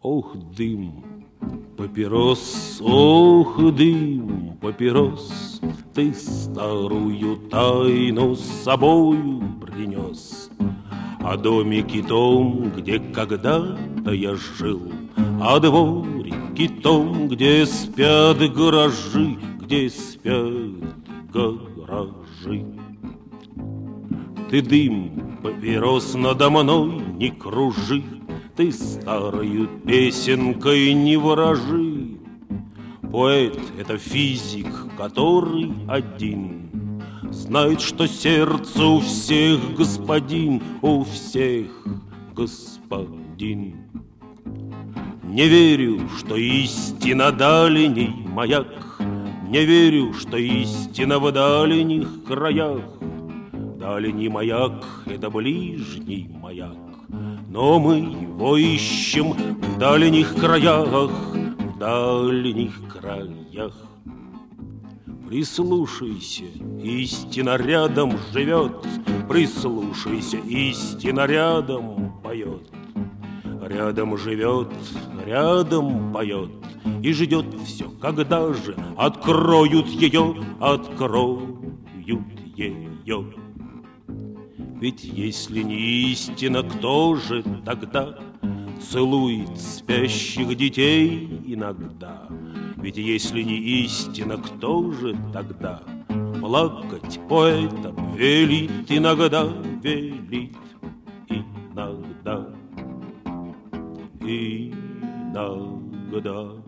Ох, дым папирос, ох, дым папирос, ты старую тайну с собою принес. О домике том, где когда-то я жил, о дворике том, где спят гаражи, где спят гаражи. Ты, дым папирос, надо мной не кружи, ты старою песенкой не ворожи. Поэт — это физик, который один знает, что сердце у всех господин, у всех господин. Не верю, что истина дальний маяк, не верю, что истина в дальних краях. Дальний маяк — это ближний маяк, но мы его ищем в дальних краях, в дальних краях. Прислушайся, истина рядом живет, прислушайся, истина рядом поет. Рядом живет, рядом поет и ждет все, когда же откроют ее, откроют ее. Ведь если не истина, кто же тогда целует спящих детей иногда? Ведь если не истина, кто же тогда плакать поэтам велит иногда, велит иногда, иногда.